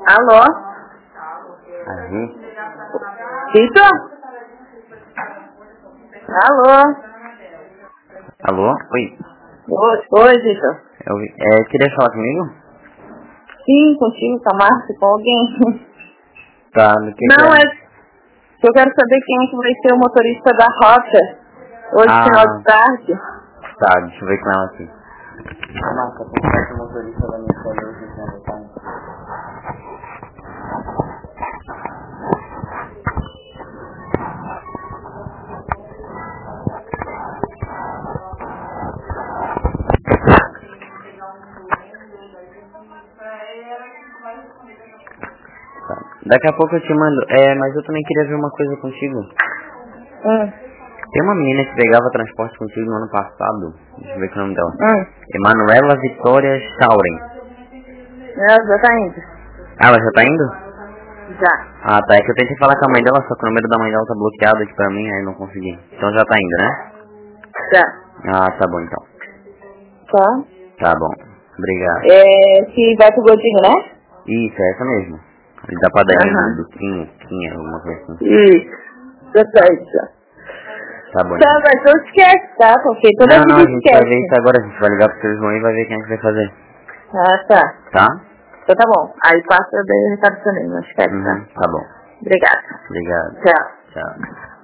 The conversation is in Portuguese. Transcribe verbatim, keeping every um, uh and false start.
Alô? Aí? Vitor? Alô? Alô? Oi. Oi, oi, Vitor. Eu, é, queria falar comigo? Sim, contigo, com a Márcia, com alguém. Tá, no que Não, que é que eu quero saber quem é que vai ser o motorista da rota hoje, Ah, final de tarde. tá, deixa eu ver com ela aqui. Nossa, como vai ser o motorista da minha escola hoje, né, tá? Tá. Daqui a pouco eu te mando. É, mas eu também queria ver uma coisa contigo. Hum, Tem uma menina que pegava transporte contigo no ano passado. Deixa eu ver que é o nome dela. hum. Emanuela Vitória Schauren. Ela já tá indo? Ah, ela já tá indo? Já. Ah, tá. É que eu tentei falar com a mãe dela, só que o número da mãe dela tá bloqueado aqui pra mim, aí não consegui. Então já tá indo, né? Já. Ah, tá bom então. Tá? Tá bom. Obrigado. É, que vai pro Godinho, né? Isso, é essa mesmo. Ali da padaria do, Aham. do Quinho, Quinha, alguma coisa assim. Isso. Já tá aí, já. Tá bom Tá, então. mas não esquece, tá? Porque toda Não, não, a vida gente vai ver esquece. isso agora, a gente vai ligar pro seu João e vai ver quem é que vai fazer. Ah, tá. Tá? Então tá bom. Aí passa daí o recado também, não esquece, Uhum, tá? tá bom. Obrigada. Obrigado. Tchau. Tchau.